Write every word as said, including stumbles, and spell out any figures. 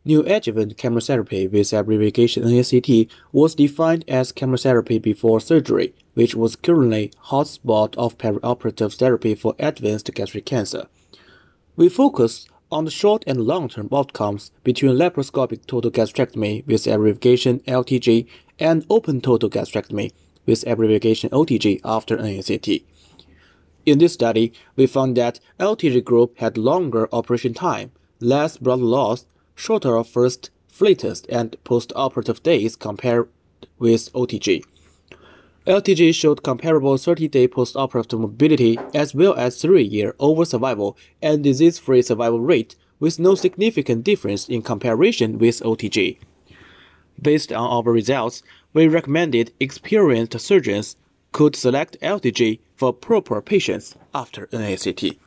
Neoadjuvant chemotherapy with abbreviation N A C T was defined as chemotherapy before surgery, which was currently hotspot of perioperative therapy for advanced gastric cancer. We focus on the short and long-term outcomes between laparoscopic total gastrectomy with abbreviation L T G and open total gastrectomy with abbreviation O T G after N A C T. In this study, we found that L T G group had longer operation time, less blood loss, shorter first, flattest, and post-operative days compared with O T G. L T G showed comparable thirty-day post-operative morbidity as well as three-year overall survival and disease-free survival rate with no significant difference in comparison with O T G. Based on our results, we recommended experienced surgeons could select L T G for proper patients after N A C T.